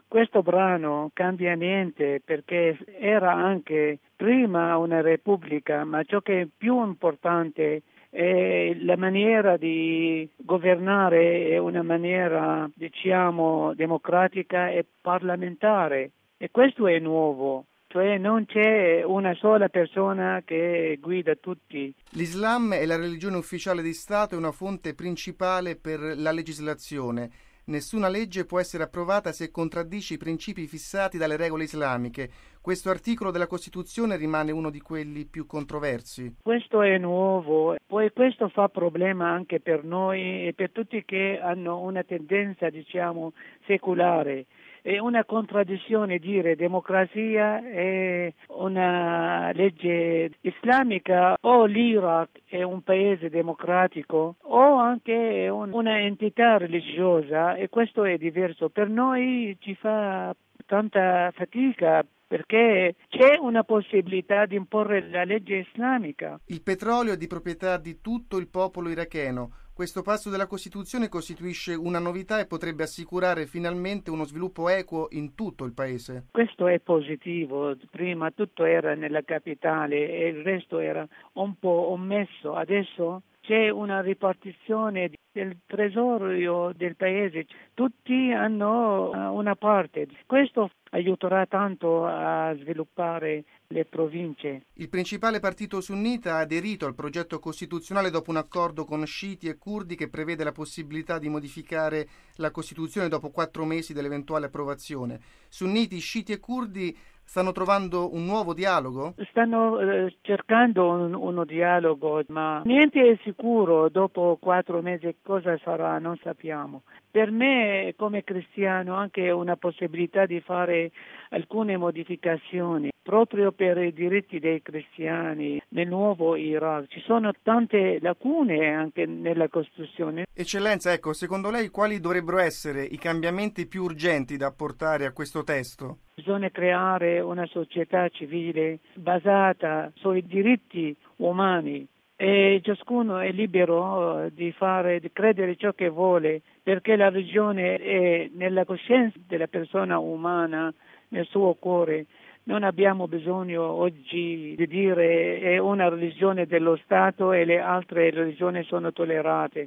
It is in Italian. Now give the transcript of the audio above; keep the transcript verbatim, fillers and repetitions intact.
Questo brano cambia niente perché era anche prima una repubblica, ma ciò che è più importante è la maniera di governare è una maniera, diciamo, democratica e parlamentare. E questo è nuovo. Cioè non c'è una sola persona che guida tutti. L'Islam è la religione ufficiale di Stato e una fonte principale per la legislazione. Nessuna legge può essere approvata se contraddice i principi fissati dalle regole islamiche. Questo articolo della Costituzione rimane uno di quelli più controversi. Questo è nuovo, poi questo fa problema anche per noi e per tutti che hanno una tendenza, diciamo, secolare. È una contraddizione dire democrazia è una legge islamica o l'Iraq è un paese democratico o anche un, una entità religiosa e questo è diverso. Per noi ci fa tanta fatica perché c'è una possibilità di imporre la legge islamica. Il petrolio è di proprietà di tutto il popolo iracheno. Questo passo della Costituzione costituisce una novità e potrebbe assicurare finalmente uno sviluppo equo in tutto il paese. Questo è positivo. Prima tutto era nella capitale e il resto era un po' omesso. Adesso c'è una ripartizione del tesoro del paese. Tutti hanno una parte. Questo aiuterà tanto a sviluppare le province. Il principale partito sunnita ha aderito al progetto costituzionale dopo un accordo con sciiti e curdi che prevede la possibilità di modificare la Costituzione dopo quattro mesi dell'eventuale approvazione. Sunniti, sciiti e curdi stanno trovando un nuovo dialogo? Stanno eh, cercando un, uno dialogo, ma niente è sicuro. Dopo quattro mesi cosa sarà non sappiamo. Per me, come cristiano, anche una possibilità di fare alcune modificazioni proprio per i diritti dei cristiani nel nuovo Iraq. Ci sono tante lacune anche nella Costituzione. Eccellenza, ecco, secondo lei quali dovrebbero essere i cambiamenti più urgenti da apportare a questo testo? Bisogna creare una società civile basata sui diritti umani e ciascuno è libero di fare, di credere ciò che vuole, perché la religione è nella coscienza della persona umana, nel suo cuore. Non abbiamo bisogno oggi di dire è una religione dello Stato e le altre religioni sono tollerate.